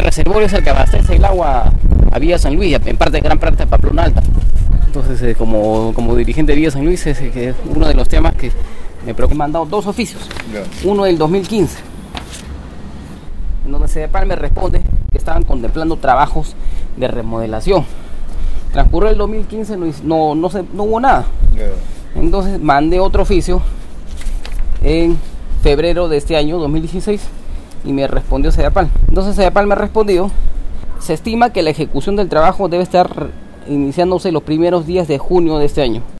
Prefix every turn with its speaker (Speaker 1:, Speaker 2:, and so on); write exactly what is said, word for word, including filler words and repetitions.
Speaker 1: reservorio es el que abastece el agua a Villa San Luis, en parte, gran parte de Pamplona Alta. Entonces, eh, como, como dirigente de Villa San Luis, es, es uno de los temas que me preocupa. He mandado dos oficios, yeah. Uno del dos mil quince, en donde Sedepal me responde que estaban contemplando trabajos de remodelación. Transcurrió el dos mil quince, no, no, no, se, no hubo nada. Yeah. Entonces mandé otro oficio en febrero de este año, dos mil dieciséis, y me respondió Sedepal. Entonces Sedepal me ha respondido: se estima que la ejecución del trabajo debe estar iniciándose los primeros días de junio de este año.